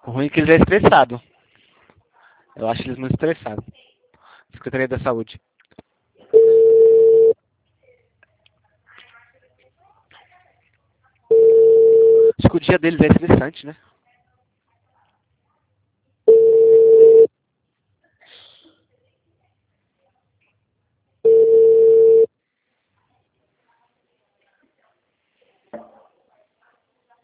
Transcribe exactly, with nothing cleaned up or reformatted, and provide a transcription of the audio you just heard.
O ruim é que eles é estressado. Eu acho eles muito estressados. Secretaria da Saúde. Acho que o dia deles é estressante, né?